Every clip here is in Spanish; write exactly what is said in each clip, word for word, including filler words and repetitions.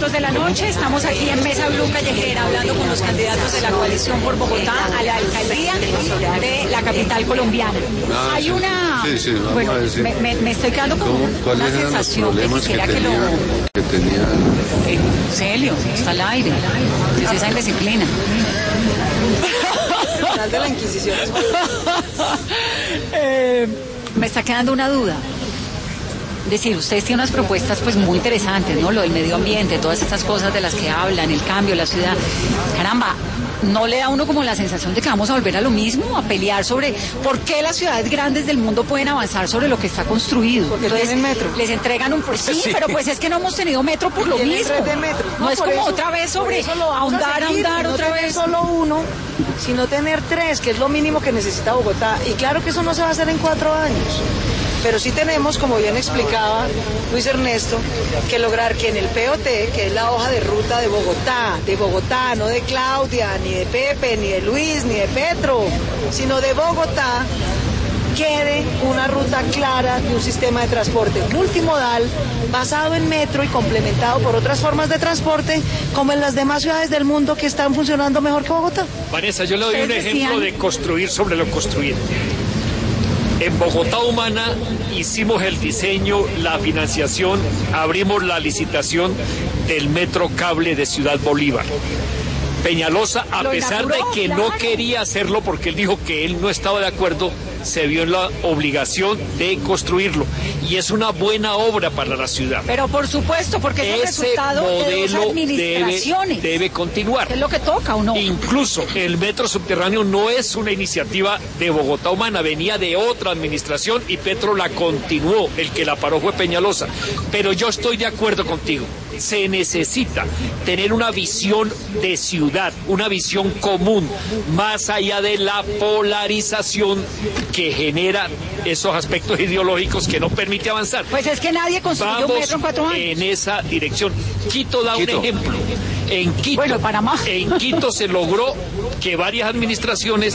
minutos de la noche, estamos aquí en Mesa Blue Callejera hablando con los candidatos de la coalición por Bogotá a la alcaldía de la capital colombiana. Ah, Hay sí. una... Sí, sí, vamos bueno, a decir. Me, me, me estoy quedando con una sensación que quisiera que, que lo... Que tenía... Eh, Celio, está al aire, es esa indisciplina. De la Inquisición. eh, me está quedando una duda. Es decir, ustedes tienen unas propuestas pues muy interesantes, ¿no? Lo del medio ambiente, todas estas cosas de las que hablan, el cambio, la ciudad. Caramba, ¿no le da a uno como la sensación de que vamos a volver a lo mismo? A pelear sobre por qué las ciudades grandes del mundo pueden avanzar sobre lo que está construido. Porque Entonces, tienen metro. les entregan un... Sí, Sí. pero pues es que no hemos tenido metro por lo Tienen mismo. red de metro. No, No, es por como eso- otra vez por sobre eso lo vamos a ahondar, seguir, ahondar y no otra tener vez. solo uno, sino tener tres, que es lo mínimo que necesita Bogotá. Y claro que eso no se va a hacer en cuatro años. Pero sí tenemos, como bien explicaba Luis Ernesto, que lograr que en el P O T, que es la hoja de ruta de Bogotá, de Bogotá, no de Claudia, ni de Pepe, ni de Luis, ni de Petro, sino de Bogotá, quede una ruta clara de un sistema de transporte multimodal basado en metro y complementado por otras formas de transporte, como en las demás ciudades del mundo que están funcionando mejor que Bogotá. Vanessa, yo le doy un Ustedes ejemplo decían- de construir sobre lo construido. En Bogotá Humana hicimos el diseño, la financiación, abrimos la licitación del metro cable de Ciudad Bolívar. Peñalosa, a Lo pesar de inauguró, que claro. no quería hacerlo porque él dijo que él no estaba de acuerdo, se vio en la obligación de construirlo. Y es una buena obra para la ciudad. Pero por supuesto, porque es el Ese resultado de dos modelo debe, administraciones. debe continuar. ¿Qué es lo que toca o no? Incluso el metro subterráneo no es una iniciativa de Bogotá Humana, venía de otra administración y Petro la continuó, el que la paró fue Peñalosa. Pero yo estoy de acuerdo contigo, se necesita tener una visión de ciudad, una visión común, más allá de la polarización que genera esos aspectos ideológicos que no permite avanzar. Pues es que nadie construyó un Vamos metro en cuatro años. en esa dirección. Quito da Quito. un ejemplo. En Quito, Bueno, Panamá. en Quito se logró que varias administraciones,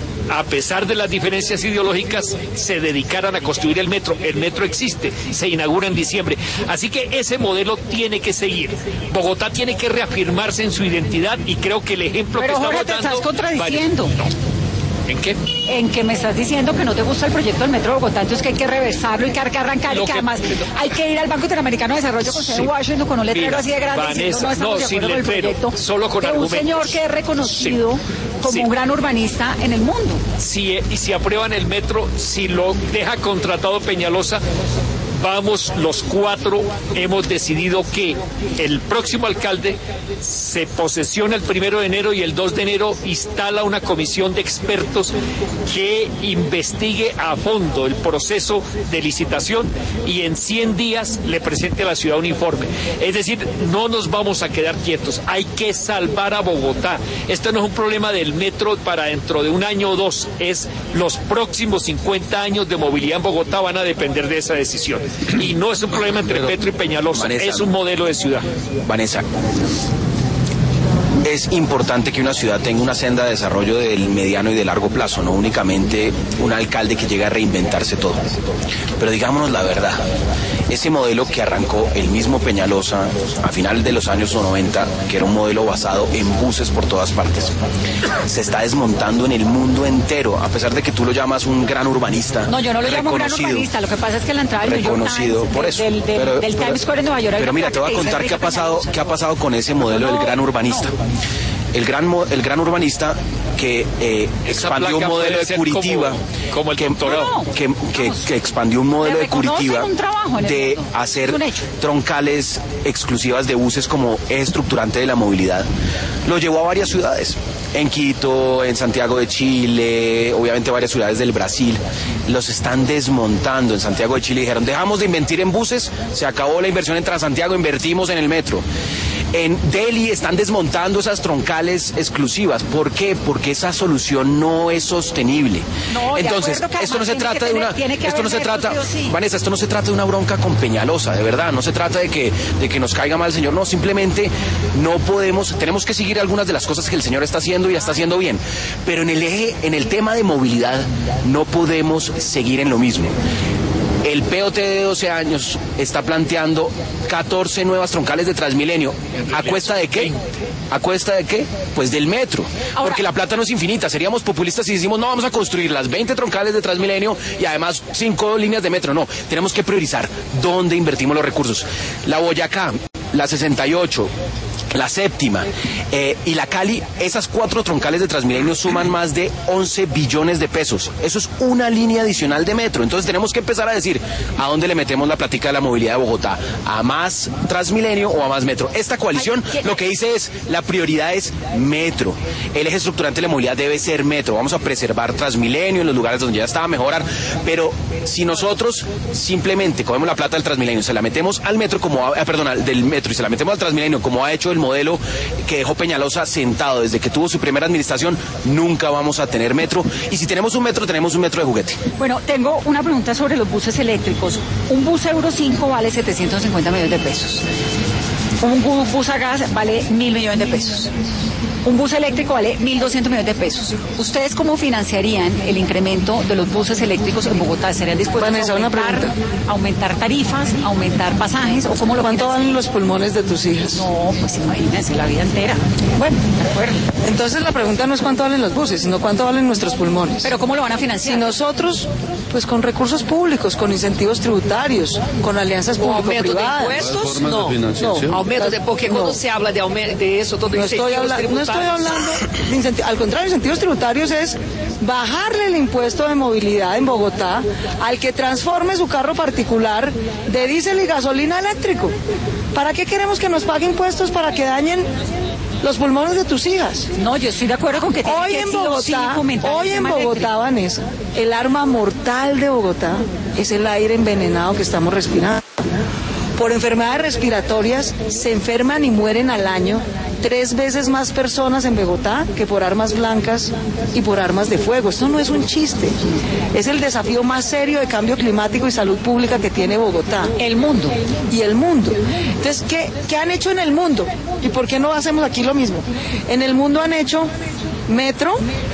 a pesar de las diferencias ideológicas, se dedicaran a construir el metro. El metro existe, se inaugura en diciembre. Así que ese modelo tiene que seguir. Bogotá tiene que reafirmarse en su identidad y creo que el ejemplo Pero que Jorge, estamos te dando... estás contradiciendo. No. ¿En qué? En que me estás diciendo que no te gusta el proyecto del Metro de Bogotá, entonces que hay que reversarlo y que hay que arrancar Lo y que, que- además hay que ir al Banco Interamericano de Desarrollo con sede en Sí. Washington con un letrero Mira, así de grande Vanessa, diciendo no estamos no, de sin acuerdo con el letrero, proyecto solo con de un argumentos. señor que es reconocido Sí. como Sí. un gran urbanista en el mundo. Si, y si aprueban el metro, si lo deja contratado Peñalosa, vamos los cuatro, hemos decidido que el próximo alcalde se posesiona el primero de enero y el dos de enero instala una comisión de expertos que investigue a fondo el proceso de licitación y en cien días le presente a la ciudad un informe. Es decir, no nos vamos a quedar quietos, hay que salvar a Bogotá. Esto no es un problema del metro para dentro de un año o dos, es los próximos cincuenta años de movilidad en Bogotá van a depender de esa decisión. Y no es un problema entre Pero, Petro y Peñalosa, Vanessa, es un modelo de ciudad. Vanessa, es importante que una ciudad tenga una senda de desarrollo del mediano y de largo plazo, no únicamente un alcalde que llegue a reinventarse todo. Pero digámonos la verdad, ese modelo que arrancó el mismo Peñalosa a finales de los años noventa, que era un modelo basado en buses por todas partes, se está desmontando en el mundo entero, a pesar de que tú lo llamas un gran urbanista. No, yo no lo llamo gran reconocido, urbanista, lo que pasa es que la entrada del New York reconocido Times, por de- eso. del, del- Pero- del pero- Times Square en Nueva York. hay Pero una mira, te voy a placa que contar dice qué ha pasado, Peñalosa. qué ha pasado con ese modelo No, del gran urbanista. no. El gran, mo- el gran urbanista que eh, Esa expandió un placa modelo puede de ser Curitiba, como- como el que, doctorado. que, que- que expandió un modelo Le de reconocen Curitiba un trabajo en el de mundo. hacer Es un hecho. troncales exclusivas de buses como eje estructurante de la movilidad. Lo llevó a varias ciudades, en Quito, en Santiago de Chile, obviamente varias ciudades del Brasil. Los están desmontando en Santiago de Chile. Dijeron, dejamos de invertir en buses, se acabó la inversión en Transantiago, invertimos en el metro. En Delhi están desmontando esas troncales exclusivas. ¿Por qué? Porque esa solución no es sostenible. No, de Entonces, acuerdo que esto no se además trata de tiene que una, tener- tiene que esto no se haber trata, metro, sí o sí. Vanessa, esto no se trata de una bronca con Peñalosa, de verdad. No se trata de que, de que nos caiga mal el señor. No, simplemente no podemos, tenemos que seguir algunas de las cosas que el señor está haciendo y está haciendo bien. Pero en el eje, en el tema de movilidad, no podemos seguir en lo mismo. El El P O T de doce años está planteando catorce nuevas troncales de Transmilenio. ¿A cuesta de qué? ¿A cuesta de qué? Pues del metro. Ahora, porque la plata no es infinita. Seríamos populistas si decimos, no, vamos a construir las veinte troncales de Transmilenio y además cinco líneas de metro. No, tenemos que priorizar dónde invertimos los recursos. La Boyacá, la sesenta y ocho, la séptima eh, y la Cali, esas cuatro troncales de Transmilenio suman más de once billones de pesos. Eso es una línea adicional de metro. Entonces tenemos que empezar a decir a dónde le metemos la platica de la movilidad de Bogotá, a más Transmilenio o a más metro. Esta coalición lo que dice es, la prioridad es metro. El eje estructurante de la movilidad debe ser metro. Vamos a preservar Transmilenio en los lugares donde ya estaba a mejorar, pero si nosotros simplemente cogemos la plata del Transmilenio, se la metemos al metro como, eh, perdón, al, del metro y se la metemos al Transmilenio como ha hecho el modelo que dejó Peñalosa sentado desde que tuvo su primera administración, nunca vamos a tener metro. Y si tenemos un metro, tenemos un metro de juguete. Bueno, tengo una pregunta sobre los buses eléctricos. Un bus Euro cinco vale setecientos cincuenta millones de pesos. Un bus a gas vale mil millones de pesos. Un bus eléctrico vale mil doscientos millones de pesos. ¿Ustedes cómo financiarían el incremento de los buses eléctricos en Bogotá? ¿Estarían dispuestos Vanessa, a aumentar, aumentar tarifas, aumentar pasajes o cómo lo ¿Cuánto valen los pulmones de tus hijas? No, pues imagínense, la vida entera. Bueno, de acuerdo. Entonces la pregunta no es cuánto valen los buses, sino cuánto valen nuestros pulmones. ¿Pero cómo lo van a financiar? Si nosotros, pues con recursos públicos, con incentivos tributarios, con alianzas público-privadas. ¿Impuestos? No, no, aumento de, porque cuando no. se habla de, aumento, de eso, todo no estoy, habla, no estoy hablando de incentivos, al contrario, incentivos tributarios es bajarle el impuesto de movilidad en Bogotá al que transforme su carro particular de diésel y gasolina eléctrico. ¿Para qué queremos que nos pague impuestos para que dañen los pulmones de tus hijas? No, yo estoy de acuerdo con que tiene hoy que en sí Bogotá, o sí fomentar hoy el en tema Bogotá, eléctrico. Vanessa, el arma mortal de Bogotá es el aire envenenado que estamos respirando. Por enfermedades respiratorias se enferman y mueren al año tres veces más personas en Bogotá que por armas blancas y por armas de fuego. Esto no es un chiste. Es el desafío más serio de cambio climático y salud pública que tiene Bogotá. El mundo. Y el mundo. Entonces, ¿qué, qué han hecho en el mundo? ¿Y por qué no hacemos aquí lo mismo? En el mundo han hecho metro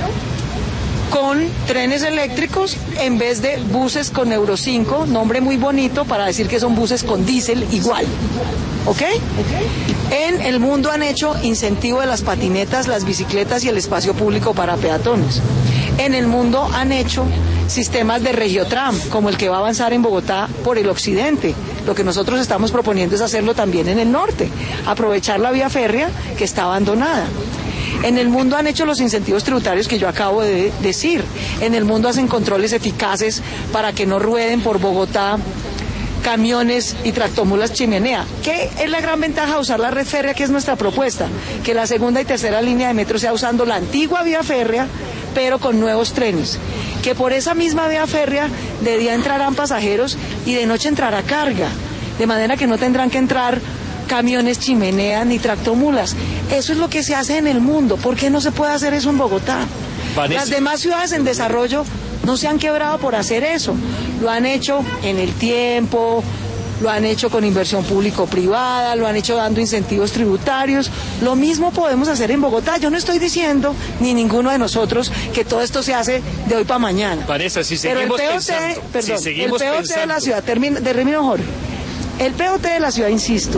con trenes eléctricos en vez de buses con Euro cinco, nombre muy bonito para decir que son buses con diésel igual. ¿Ok? En el mundo han hecho incentivo de las patinetas, las bicicletas y el espacio público para peatones. En el mundo han hecho sistemas de Regiotram, como el que va a avanzar en Bogotá por el occidente. Lo que nosotros estamos proponiendo es hacerlo también en el norte, aprovechar la vía férrea que está abandonada. En el mundo han hecho los incentivos tributarios que yo acabo de decir. En el mundo hacen controles eficaces para que no rueden por Bogotá camiones y tractomulas chimenea. ¿Qué es la gran ventaja de usar la red férrea, que es nuestra propuesta? Que la segunda y tercera línea de metro sea usando la antigua vía férrea, pero con nuevos trenes. Que por esa misma vía férrea de día entrarán pasajeros y de noche entrará carga. De manera que no tendrán que entrar camiones chimenea ni tractomulas. Eso es lo que se hace en el mundo. ¿Por qué no se puede hacer eso en Bogotá? Vanessa. Las demás ciudades en desarrollo no se han quebrado por hacer eso. Lo han hecho en el tiempo, lo han hecho con inversión público-privada, lo han hecho dando incentivos tributarios. Lo mismo podemos hacer en Bogotá. Yo no estoy diciendo, ni ninguno de nosotros, que todo esto se hace de hoy para mañana. Vanessa, si Pero seguimos el P O T, pensando, perdón, si seguimos el P O T pensando, de la ciudad, termino, termino Jorge. El P O T de la ciudad, insisto,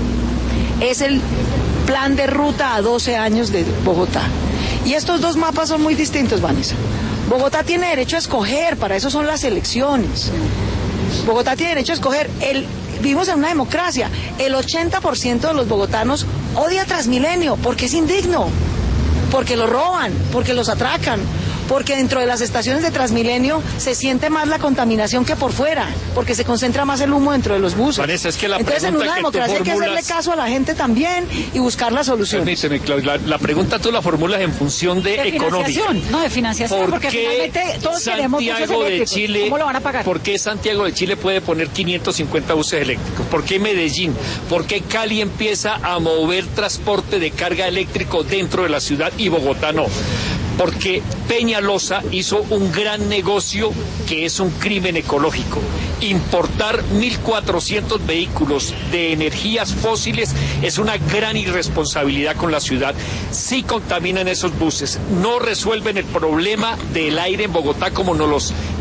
es el plan de ruta a doce años de Bogotá. Y estos dos mapas son muy distintos, Vanessa. Bogotá tiene derecho a escoger, para eso son las elecciones. Bogotá tiene derecho a escoger. El, vivimos en una democracia. El ochenta por ciento de los bogotanos odia Transmilenio porque es indigno, porque lo roban, porque los atracan, porque dentro de las estaciones de Transmilenio se siente más la contaminación que por fuera, porque se concentra más el humo dentro de los buses. Vanessa, es que la Entonces, en una democracia hay que hacerle caso a la gente también y buscar la solución. Permíteme, Claudia, la, la pregunta tú la formulas en función de, de económica. No, de financiación, ¿Por porque qué finalmente todos queremos buses Santiago de eléctricos? Chile, ¿Cómo lo van a pagar? ¿Por qué Santiago de Chile puede poner quinientos cincuenta buses eléctricos? ¿Por qué Medellín? ¿Por qué Cali empieza a mover transporte de carga eléctrico dentro de la ciudad y Bogotá no? Porque Peñalosa hizo un gran negocio que es un crimen ecológico. Importar mil cuatrocientos vehículos de energías fósiles es una gran irresponsabilidad con la ciudad. Sí contaminan esos buses, no resuelven el problema del aire en Bogotá como nos los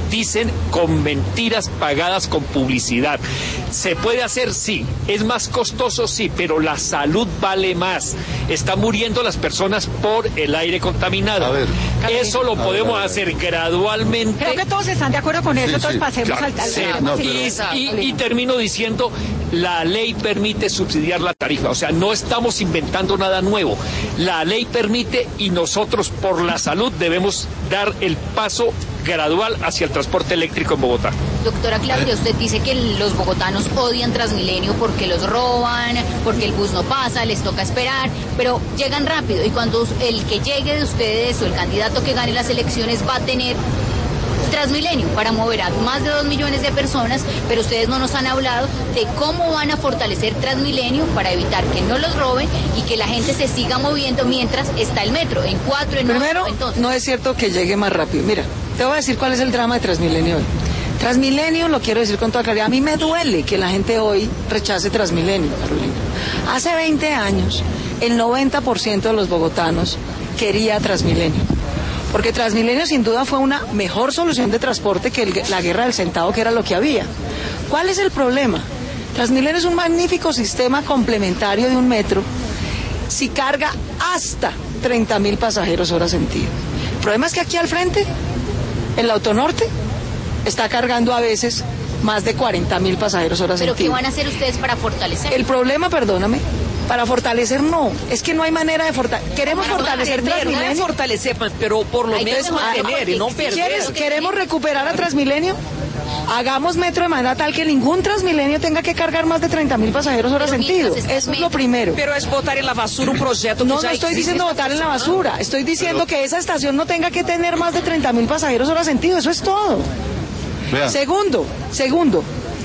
dicen con mentiras pagadas con publicidad. ¿Se puede hacer? Sí. ¿Es más costoso? Sí, pero la salud vale más. Están muriendo las personas por el aire contaminado. A ver. Eso lo a podemos ver, a ver. hacer gradualmente. Creo que todos están de acuerdo con eso, Sí, entonces sí. pasemos Claro, al, al sí. al- No, sí. pero- Y, y- y termino diciendo, la ley permite subsidiar la tarifa, o sea, no estamos inventando nada nuevo. La ley permite y nosotros por la salud debemos dar el paso gradual hacia el transporte eléctrico en Bogotá. Doctora Claudia, usted dice que los bogotanos odian Transmilenio porque los roban, porque el bus no pasa, les toca esperar, pero llegan rápido y cuando el que llegue de ustedes o el candidato que gane las elecciones va a tener Transmilenio para mover a más de dos millones de personas, pero ustedes no nos han hablado de cómo van a fortalecer Transmilenio para evitar que no los roben y que la gente se siga moviendo mientras está el metro, en cuatro, en Primero, ocho, entonces. no es cierto que llegue más rápido. Mira, te voy a decir cuál es el drama de Transmilenio hoy. Transmilenio, lo quiero decir con toda claridad, a mí me duele que la gente hoy rechace Transmilenio, Carolina. Hace veinte años, el noventa por ciento de los bogotanos quería Transmilenio. Porque Transmilenio sin duda fue una mejor solución de transporte que el- la guerra del centavo, que era lo que había. ¿Cuál es el problema? Transmilenio es un magnífico sistema complementario de un metro si carga hasta treinta mil pasajeros hora sentido. El problema es que aquí al frente, en la Autonorte, está cargando a veces más de cuarenta mil pasajeros hora ¿Pero qué sentido. van a hacer ustedes para fortalecer? El problema, perdóname, para fortalecer no, es que no hay manera de fortalecer. Queremos Para fortalecer mantener, no es Transmilenio. fortalecer, pues, pero por lo Hay que menos mejorar, mantener y no porque si perder. ¿Quieres- ¿Queremos recuperar a Transmilenio? Hagamos metro de manera tal que ningún Transmilenio tenga que cargar más de treinta mil pasajeros hora Pero sentido. mientras está el Eso es lo metro. primero. Pero es botar en la basura un proyecto que No, no ya estoy existe. diciendo botar en la basura. Estoy diciendo que esa estación no tenga que tener más de treinta mil pasajeros hora sentido. Eso es todo. Vea. Segundo, segundo.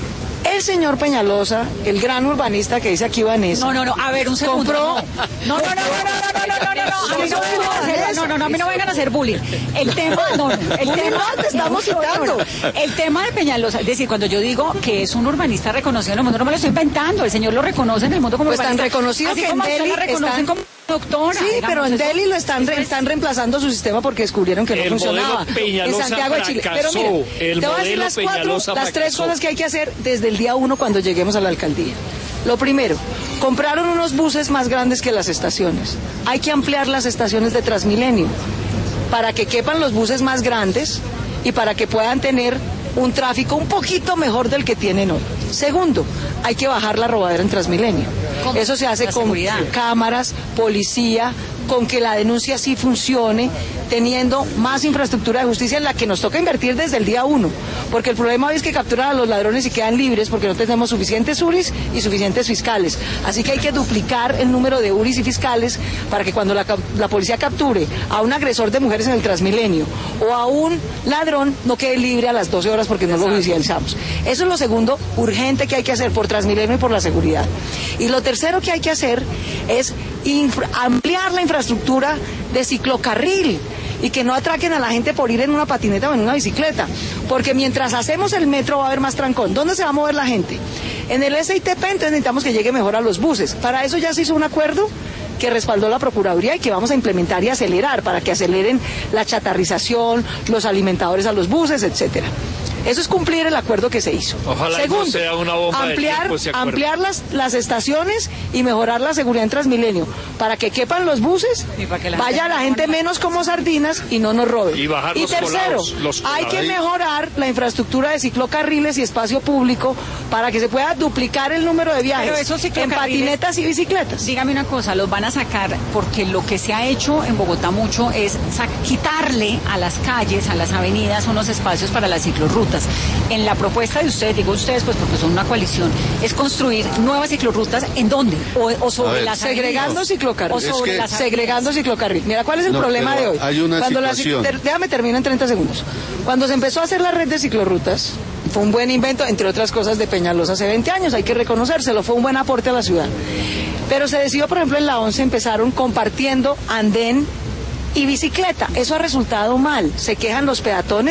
El señor Peñalosa, el gran urbanista que dice aquí Vanessa. No, no, no, a ver, un segundo. Compró- No, no, no, no, no, no, no, no, no, no, a mí no me vengan a hacer- no, no, no, a mí no me vengan a hacer bullying. El tema, no, no, el tema, te estamos citando. El tema de Peñalosa, es decir, cuando yo digo que es un urbanista reconocido en el mundo, no me lo estoy inventando, el señor lo reconoce en el mundo como Pues tan urbanista. reconocido Así que en como a usted Delhi la reconocen están- como doctora. Sí, digamos, pero en eso- Delhi lo están, re- eso es- están reemplazando su sistema porque descubrieron que no El funcionaba. modelo Peñalosa en Santiago de Chile. Pero fracasó. mira, El te voy a decir modelo las cuatro, Peñalosa las tres fracasó. cosas que hay que hacer desde el día uno cuando lleguemos a la alcaldía. Lo primero, compraron unos buses más grandes que las estaciones. Hay que ampliar las estaciones de Transmilenio para que quepan los buses más grandes y para que puedan tener un tráfico un poquito mejor del que tienen hoy. Segundo, hay que bajar la robadera en Transmilenio. ¿Cómo? Eso se hace La con seguridad. cámaras, policía, con que la denuncia sí funcione, teniendo más infraestructura de justicia en la que nos toca invertir desde el día uno. Porque el problema hoy es que capturan a los ladrones y quedan libres porque no tenemos suficientes U R Is y suficientes fiscales. Así que hay que duplicar el número de U R Is y fiscales para que cuando la, cap- la policía capture a un agresor de mujeres en el Transmilenio o a un ladrón no quede libre a las doce horas porque no lo judicializamos. Eso es lo segundo urgente que hay que hacer por Transmilenio y por la seguridad. Y lo tercero que hay que hacer es infra- ampliar la infraestructura de ciclocarril y que no atraquen a la gente por ir en una patineta o en una bicicleta, porque mientras hacemos el metro va a haber más trancón. ¿Dónde se va a mover la gente? En el S I T P, entonces necesitamos que llegue mejor a los buses. Para eso ya se hizo un acuerdo que respaldó la Procuraduría y que vamos a implementar y acelerar para que aceleren la chatarrización, los alimentadores a los buses, etcétera. Eso es cumplir el acuerdo que se hizo. Ojalá y no Segundo, sea una bomba de ampliar, tiempo ese acuerdo. ampliar las, las estaciones y mejorar la seguridad en Transmilenio para que quepan los buses, Y para que la vaya gente la no gente muera. menos como sardinas y no nos roben. Y bajar los tercero, colados, los hay que colados. mejorar la infraestructura de ciclocarriles y espacio público para que se pueda duplicar el número de viajes Pero esos en ciclocarriles- patinetas y bicicletas. Dígame una cosa, los van a sacar porque lo que se ha hecho en Bogotá mucho es sa- quitarle a las calles, a las avenidas, unos espacios para las ciclorrutas. En la propuesta de ustedes, digo ustedes pues porque son una coalición, es construir nuevas ciclorrutas, ¿en dónde? O, o A sobre ver. las Segregando avenidas. ciclocarril. O sobre Es que- las avenidas. Segregando ciclocarril. Mira, ¿cuál es el No, problema pero de hoy? hay una Cuando la cic- situación. ter- déjame terminar en treinta segundos. Cuando se empezó a hacer la red de ciclorrutas, fue un buen invento, entre otras cosas, de Peñalosa hace veinte años, hay que reconocérselo, fue un buen aporte a la ciudad. Pero se decidió, por ejemplo, en la once empezaron compartiendo andén y bicicleta. Eso ha resultado mal. Se quejan los peatones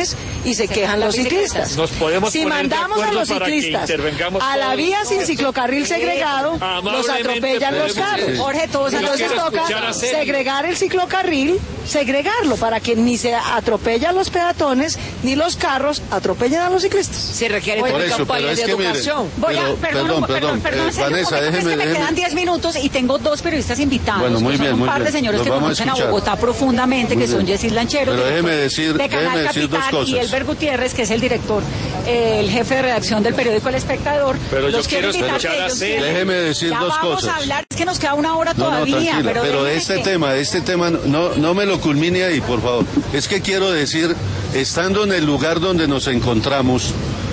y se quejan los ciclistas. Nos podemos si mandamos a los ciclistas a la vía sin ciclocarril segregado, los atropellan los carros. Jorge, todos entonces toca segregar el ciclocarril, segregarlo para que ni se atropellan los peatones ni los carros atropellen a los ciclistas. Se requiere una campaña de educación. Voy a, perdón, perdón, perdón, eh, Vanessa, déjeme, es que me déjeme. quedan diez minutos y tengo dos periodistas invitados. Bueno, muy que son bien, un muy par bien. de señores Los que conocen a, a Bogotá profundamente, muy que bien. Son Yesid Lanchero, pero déjeme decir, de Canal déjeme decir Capital, dos cosas. y Elber Gutiérrez, que es el director, eh, el jefe de redacción del periódico El Espectador. Pero los yo quiero escuchar a Celia. Déjeme decir ya dos vamos cosas. A hablar, es que nos queda una hora no, todavía. No, pero pero este que... tema, este tema, no, no me lo culmine ahí, por favor. Es que quiero decir, estando en el lugar donde nos encontramos,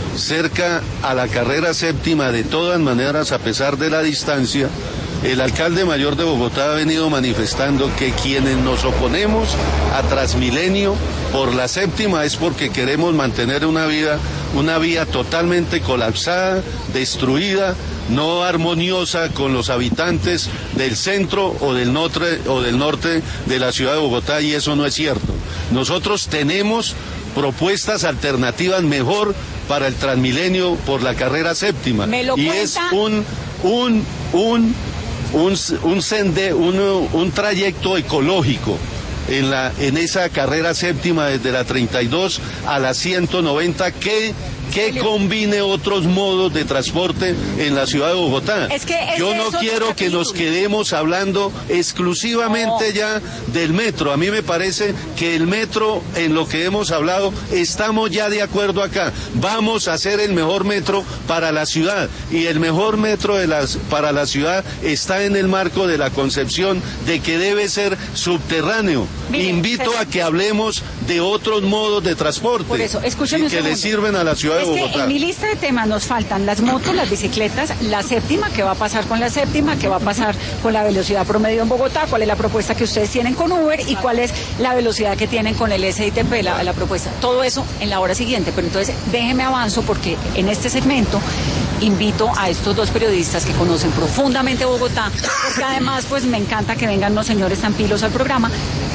cerca a la carrera séptima, de todas maneras, a pesar de la distancia, el alcalde mayor de Bogotá ha venido manifestando que quienes nos oponemos a Transmilenio por la séptima es porque queremos mantener una vida, una vía totalmente colapsada, destruida, no armoniosa con los habitantes del centro o del norte o del norte de la ciudad de Bogotá, y eso no es cierto. Nosotros tenemos propuestas alternativas mejor para el Transmilenio por la carrera séptima. ¿Me lo y cuenta? Es un un un un un sende, un, un trayecto ecológico en la en esa carrera séptima desde la treinta y dos a la ciento noventa que que combine otros modos de transporte en la ciudad de Bogotá. Es que yo no quiero que nos quedemos hablando exclusivamente no. ya del metro. A mí me parece que el metro, en lo que hemos hablado, estamos ya de acuerdo acá. Vamos a hacer el mejor metro para la ciudad, y el mejor metro de las, para la ciudad está en el marco de la concepción de que debe ser subterráneo. Mire, Invito pero... a que hablemos de otros modos de transporte. Por eso, escúcheme y que un le sirven a la ciudad de es Bogotá. Que en mi lista de temas nos faltan las motos, las bicicletas, la séptima, qué va a pasar con la séptima, qué va a pasar con la velocidad promedio en Bogotá, cuál es la propuesta que ustedes tienen con Uber y cuál es la velocidad que tienen con el S I T P, la, la propuesta. Todo eso en la hora siguiente, pero entonces déjeme avanzo porque en este segmento invito a estos dos periodistas que conocen profundamente Bogotá, porque además pues me encanta que vengan los señores tan pilos al programa.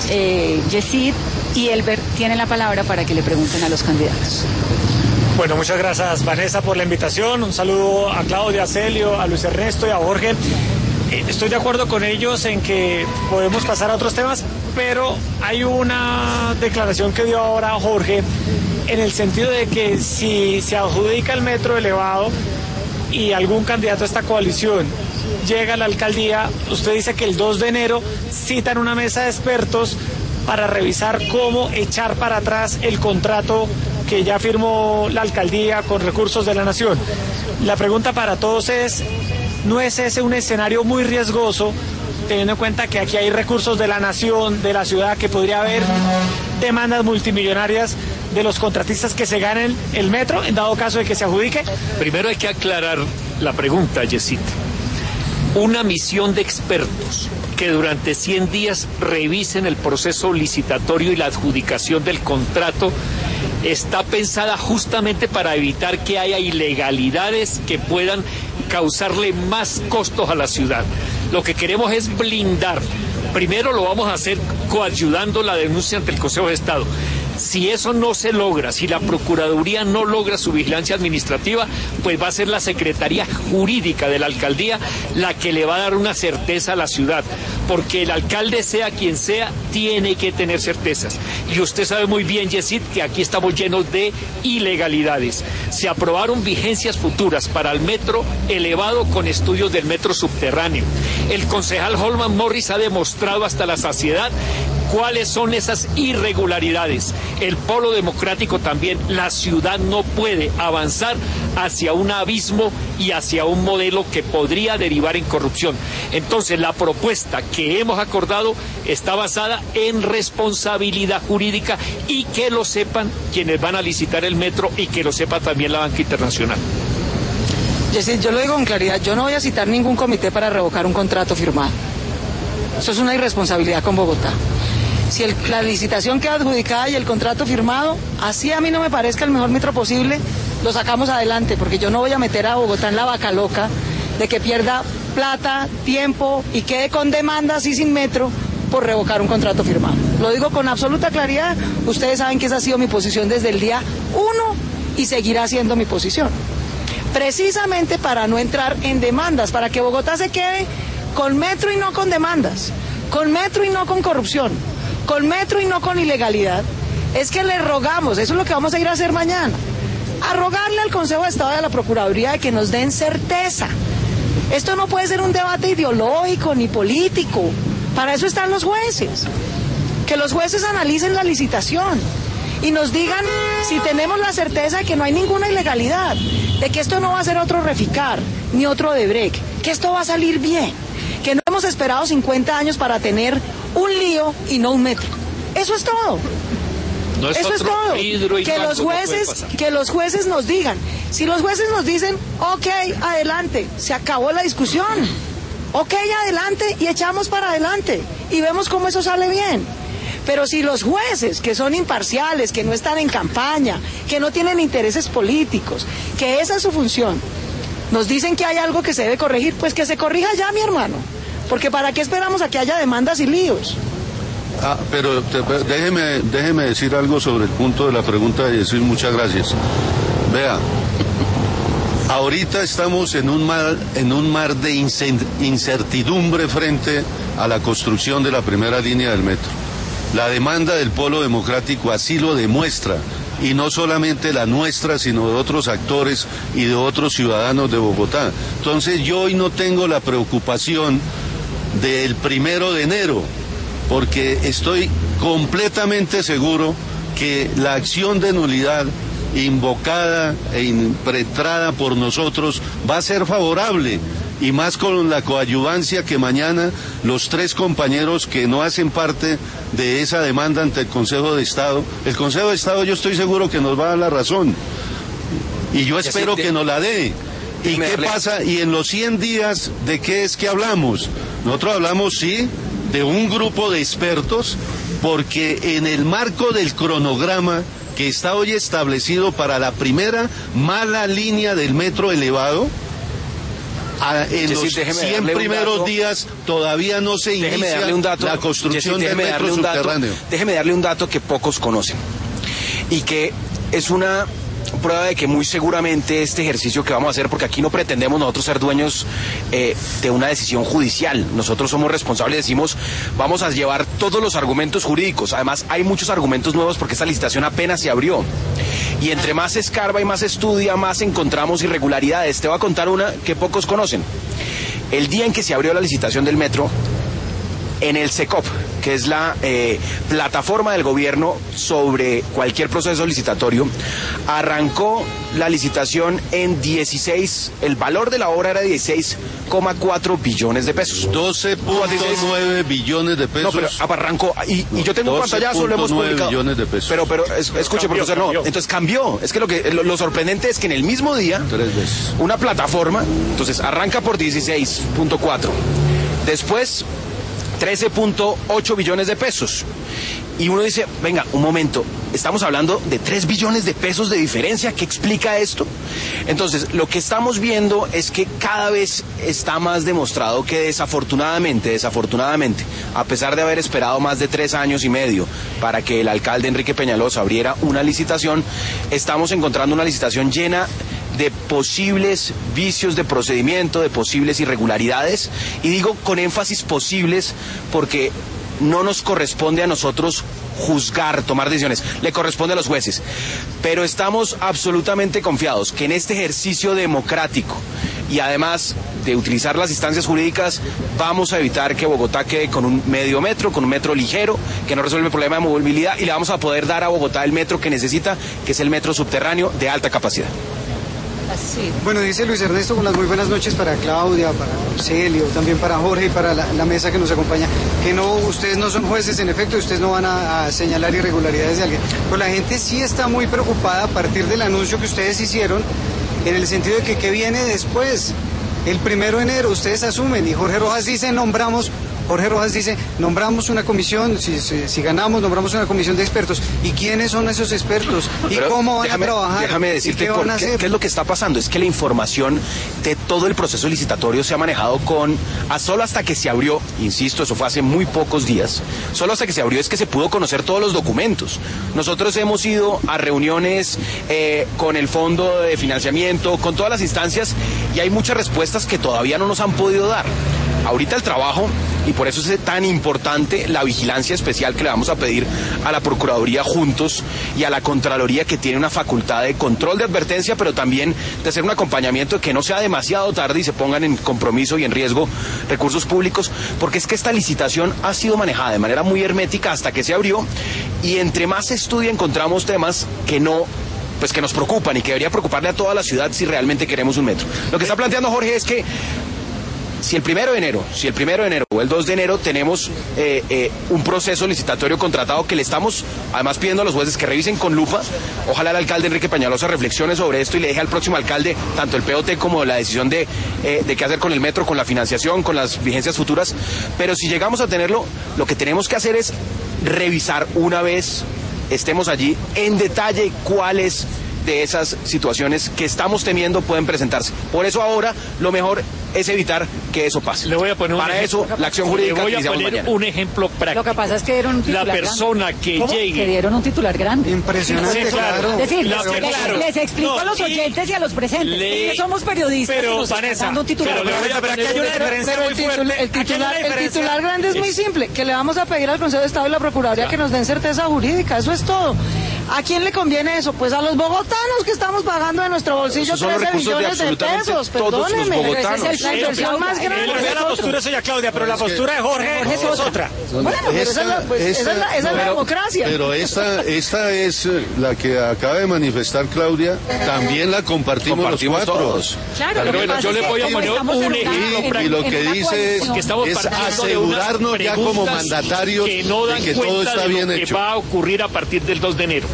eh, Yesid y Elber tienen la palabra para que le pregunten a los candidatos. Bueno, muchas gracias, Vanessa, por la invitación. Un saludo a Claudia, a Celio, a Luis Ernesto y a Jorge. Estoy de acuerdo con ellos en que podemos pasar a otros temas, pero hay una declaración que dio ahora Jorge en el sentido de que si se adjudica el metro elevado y algún candidato a esta coalición llega a la alcaldía, usted dice que el dos de enero citan una mesa de expertos para revisar cómo echar para atrás el contrato que ya firmó la alcaldía con recursos de la nación. La pregunta para todos es, ¿no es ese un escenario muy riesgoso, teniendo en cuenta que aquí hay recursos de la nación, de la ciudad, que podría haber demandas multimillonarias de los contratistas que se ganen el metro, en dado caso de que se adjudique? Primero hay que aclarar la pregunta, Yesid. Una misión de expertos que durante cien días revisen el proceso licitatorio y la adjudicación del contrato está pensada justamente para evitar que haya ilegalidades que puedan causarle más costos a la ciudad. Lo que queremos es blindar. Primero lo vamos a hacer coadyudando la denuncia ante el Consejo de Estado. Si eso no se logra, si la Procuraduría no logra su vigilancia administrativa, pues va a ser la Secretaría Jurídica de la Alcaldía la que le va a dar una certeza a la ciudad, porque el alcalde, sea quien sea, tiene que tener certezas. Y usted sabe muy bien, Yesid, que aquí estamos llenos de ilegalidades. Se aprobaron vigencias futuras para el metro elevado con estudios del metro subterráneo. El concejal Holman Morris ha demostrado hasta la saciedad cuáles son esas irregularidades. El polo democrático también. La ciudad no puede avanzar hacia un abismo y hacia un modelo que podría derivar en corrupción. Entonces, la propuesta que hemos acordado está basada en responsabilidad jurídica, y que lo sepan quienes van a licitar el metro y que lo sepa también la banca internacional. Yesid, yo lo digo con claridad, yo no voy a citar ningún comité para revocar un contrato firmado. Eso es una irresponsabilidad con Bogotá. Si el, la licitación queda adjudicada y el contrato firmado, así a mí no me parezca el mejor metro posible, lo sacamos adelante, porque yo no voy a meter a Bogotá en la vaca loca de que pierda plata, tiempo y quede con demandas y sin metro por revocar un contrato firmado. lo digo con absoluta claridad, ustedes saben que esa ha sido mi posición desde el día uno y seguirá siendo mi posición. Precisamente para no entrar en demandas, para que Bogotá se quede con metro y no con demandas, con metro y no con corrupción, con metro y no con ilegalidad, es que le rogamos, eso es lo que vamos a ir a hacer mañana, a rogarle al Consejo de Estado y a la Procuraduría de que nos den certeza. Esto no puede ser un debate ideológico ni político, para eso están los jueces. Que los jueces analicen la licitación y nos digan si tenemos la certeza de que no hay ninguna ilegalidad, de que esto no va a ser otro Reficar, ni otro Odebrecht, que esto va a salir bien, que no hemos esperado cincuenta años para tener un lío y no un metro. Eso es todo. No es Eso es todo. Que los jueces, que los jueces nos digan. Si los jueces nos dicen, ok, adelante, se acabó la discusión. Ok, adelante y echamos para adelante y vemos cómo eso sale bien. Pero si los jueces, que son imparciales, que no están en campaña, que no tienen intereses políticos, que esa es su función, nos dicen que hay algo que se debe corregir, pues que se corrija ya, mi hermano. Porque ¿para qué esperamos a que haya demandas y líos? Ah, pero te, déjeme, déjeme decir algo sobre el punto de la pregunta y decir muchas gracias. Vea, ahorita estamos en un mar, en un mar de incertidumbre frente a la construcción de la primera línea del metro. La demanda del Polo Democrático así lo demuestra, y no solamente la nuestra, sino de otros actores y de otros ciudadanos de Bogotá. Entonces yo hoy no tengo la preocupación del primero de enero, porque estoy completamente seguro que la acción de nulidad invocada e impetrada por nosotros va a ser favorable, y más con la coadyuvancia que mañana los tres compañeros que no hacen parte de esa demanda ante el Consejo de Estado, el Consejo de Estado yo estoy seguro que nos va a dar la razón, y yo espero que nos la dé. ¿Y qué pasa? Y en los cien días, ¿de qué es que hablamos? Nosotros hablamos, sí, de un grupo de expertos, porque en el marco del cronograma que está hoy establecido para la primera mala línea del metro elevado, a, en los cien primeros días todavía no se inicia dato, la construcción del metro subterráneo. Dato, déjeme darle un dato que pocos conocen y que es una prueba de que muy seguramente este ejercicio que vamos a hacer, porque aquí no pretendemos nosotros ser dueños eh, de una decisión judicial, nosotros somos responsables, decimos vamos a llevar todos los argumentos jurídicos. Además hay muchos argumentos nuevos porque esta licitación apenas se abrió, y entre más se escarba y más se estudia, más encontramos irregularidades. Te voy a contar una que pocos conocen. El día en que se abrió la licitación del metro, en el SECOP, que es la eh, plataforma del gobierno sobre cualquier proceso licitatorio, arrancó la licitación en dieciséis, el valor de la obra era dieciséis coma cuatro billones de pesos. doce punto nueve billones de pesos. No, pero arrancó, y, y yo tengo un pantallazo, lo hemos publicado. Billones de pesos. Pero, pero, es, escuche, cambió, profesor, cambió. no, entonces cambió. Es que lo que lo, lo sorprendente es que en el mismo día, tres veces, una plataforma, entonces arranca por dieciséis punto cuatro, después trece punto ocho billones de pesos. Y uno dice, venga, un momento, estamos hablando de tres billones de pesos de diferencia, ¿qué explica esto? Entonces, lo que estamos viendo es que cada vez está más demostrado que desafortunadamente, desafortunadamente, a pesar de haber esperado más de tres años y medio para que el alcalde Enrique Peñalosa abriera una licitación, estamos encontrando una licitación llena de posibles vicios de procedimiento, de posibles irregularidades, y digo con énfasis posibles porque no nos corresponde a nosotros juzgar, tomar decisiones, le corresponde a los jueces, pero estamos absolutamente confiados que en este ejercicio democrático y además de utilizar las instancias jurídicas vamos a evitar que Bogotá quede con un medio metro, con un metro ligero, que no resuelve el problema de movilidad, y le vamos a poder dar a Bogotá el metro que necesita, que es el metro subterráneo de alta capacidad. Sí. Bueno, dice Luis Ernesto, con las muy buenas noches para Claudia, para Celio, también para Jorge y para la, la mesa que nos acompaña, que no, ustedes no son jueces en efecto, ustedes no van a, a señalar irregularidades de alguien, pero la gente sí está muy preocupada a partir del anuncio que ustedes hicieron, en el sentido de que qué viene después, el primero de enero, ustedes asumen, y Jorge Rojas dice, nombramos Jorge Rojas dice, nombramos una comisión, si, si, si ganamos, nombramos una comisión de expertos. ¿Y quiénes son esos expertos? ¿Y Pero cómo van déjame, a trabajar? Déjame decirte ¿Qué, por van a qué, hacer? qué es lo que está pasando. Es que la información de todo el proceso licitatorio se ha manejado con, a solo hasta que se abrió, insisto, eso fue hace muy pocos días, solo hasta que se abrió es que se pudo conocer todos los documentos. Nosotros hemos ido a reuniones eh, con el fondo de financiamiento, con todas las instancias, y hay muchas respuestas que todavía no nos han podido dar. Ahorita el trabajo, y por eso es tan importante la vigilancia especial que le vamos a pedir a la Procuraduría juntos y a la Contraloría, que tiene una facultad de control de advertencia, pero también de hacer un acompañamiento de que no sea demasiado tarde y se pongan en compromiso y en riesgo recursos públicos, porque es que esta licitación ha sido manejada de manera muy hermética hasta que se abrió, y entre más se estudia encontramos temas que no... pues que nos preocupan y que debería preocuparle a toda la ciudad si realmente queremos un metro. Lo que está planteando Jorge es que si el primero de enero, si el primero de enero o el dos de enero tenemos eh, eh, un proceso licitatorio contratado que le estamos además pidiendo a los jueces que revisen con lupa, ojalá el alcalde Enrique Peñalosa reflexione sobre esto y le deje al próximo alcalde tanto el P O T como la decisión de, eh, de qué hacer con el metro, con la financiación, con las vigencias futuras, pero si llegamos a tenerlo, lo que tenemos que hacer es revisar una vez estemos allí en detalle cuáles de esas situaciones que estamos temiendo pueden presentarse. Por eso ahora lo mejor es evitar que eso pase. Le voy a poner un Para ejemplo. eso la acción jurídica. Le voy a que poner mañana. un ejemplo práctico. Lo que pasa es que dieron un titular La persona grande. que ¿Cómo? llegue... Que dieron un titular grande. Impresionante, Sí, claro. claro. Es decir, La- les, claro. les explico No, a los y- oyentes y a los presentes le- que somos periodistas pero, y nos están Vanessa, dando un titular pero le voy grande. a- pero aquí hay una Pero, diferencia pero muy el, titul- fuerte. el Aquí hay titular, una el diferencia. titular grande es muy Es- simple, que le vamos a pedir al Consejo de Estado y la Procuraduría que nos den certeza jurídica, eso es todo. ¿A quién le conviene eso? Pues a los bogotanos que estamos pagando de nuestro bolsillo Esos son los trece recursos de billones de, absolutamente pesos, todos los perdóneme. bogotanos. Ese es el- la inversión más grande. Él ve la postura suya, Claudia, pero la postura de Jorge, Jorge es es otra. Bueno, pero esa es la, pues, esa es la- esa es la pero- democracia. Pero esta, esta es eh, la que acaba de manifestar Claudia, también la compartimos, Compartimos los cuatro. todos. Claro, Pero lo que bueno, pasa yo es le que voy a como poner estamos un en una- ejemplo en- Y, y lo en que una dice es, coalición. que estamos es partiendo de unas asegurarnos ya como preguntas mandatarios que no dan de que todo cuenta está de bien lo que hecho. va a ocurrir a partir del dos de enero.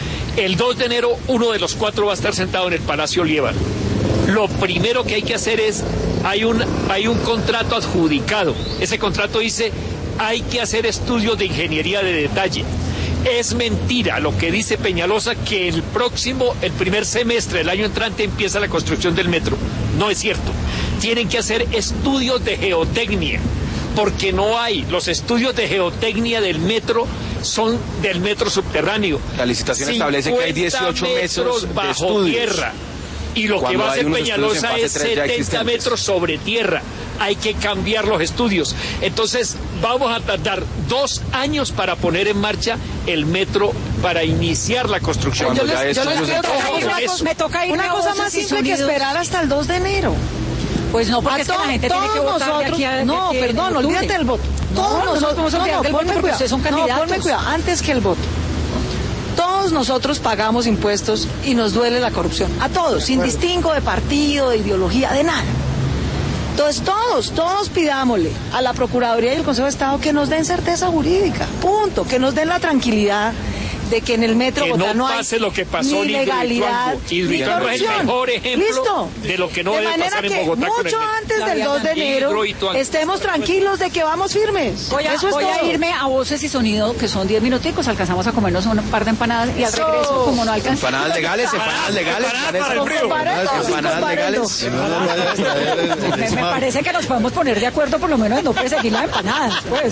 El dos de enero, uno de los cuatro va a estar sentado en el Palacio Líbano. Lo primero que hay que hacer es, hay un, hay un contrato adjudicado. Ese contrato dice, hay que hacer estudios de ingeniería de detalle. Es mentira lo que dice Peñalosa, que el próximo, el primer semestre del año entrante empieza la construcción del metro. No es cierto. Tienen que hacer estudios de geotecnia, porque no hay. Los estudios de geotecnia del metro son del metro subterráneo. La licitación establece que hay dieciocho metros de bajo estudios. tierra. Y lo que Cuando va a hay hacer unos estudios en Peñalosa fase es tres ya setenta existentes. metros sobre tierra. Hay que cambiar los estudios. Entonces vamos a tardar dos años para poner en marcha el metro, para iniciar la construcción. Cuando Yo ya les, yo estudios les quiero de- decir Ojo una con cosa- eso. Me toca irme una a cosa voces más y simple que sonidos. esperar hasta el dos de enero. Pues no, porque A es que la to- gente tiene que todos votar de nosotros, aquí a- de no, aquí en perdón, octubre. olvídate del voto. Todos No, no nos nosotros, podemos olvidar del voto ponme porque cuidado. ustedes son No, candidatos. ponme cuidado, antes que el voto. Todos nosotros pagamos impuestos y nos duele la corrupción. A todos, sin distingo de partido, de ideología, de nada. Entonces todos, todos pidámosle a la Procuraduría y al Consejo de Estado que nos den certeza jurídica, punto, que nos den la tranquilidad de que en el metro Que Bogotá no no hay pase lo que pasó ni en legalidad Hidroituango. ni Hidroituango es el corrupción. mejor ejemplo ¿Listo? de lo que no de debe manera pasar en que Bogotá con el mucho metro. antes del dos de enero Hidroituango. estemos tranquilos de que vamos firmes. Voy a, Eso es voy a todo. irme a voces y sonido, que son diez minuticos, alcanzamos a comernos un par de empanadas y al Eso. regreso, como no alcanzamos. Empanadas legales, empanadas legales. Empanadas para el Vanessa. frío. Comparetos, Empanadas comparetos. legales. Que no nos vaya a traer el- el Me, me smart. parece que nos podemos poner de acuerdo por lo menos en no perseguir las empanadas, pues.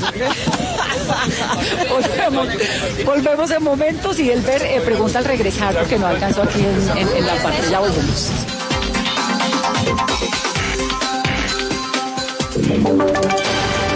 volvemos, volvemos en momentos y Elber eh, pregunta al regresar porque no alcanzó aquí en, en- en la parte, ya volvemos.